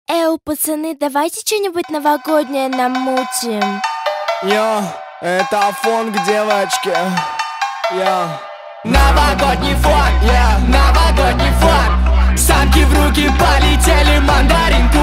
Пацаны, давайте что-нибудь новогоднее намутим. Йо, это фон к девочке. Йо. Новогодний фон, новогодний фон. Санки в руки полетели, мандаринку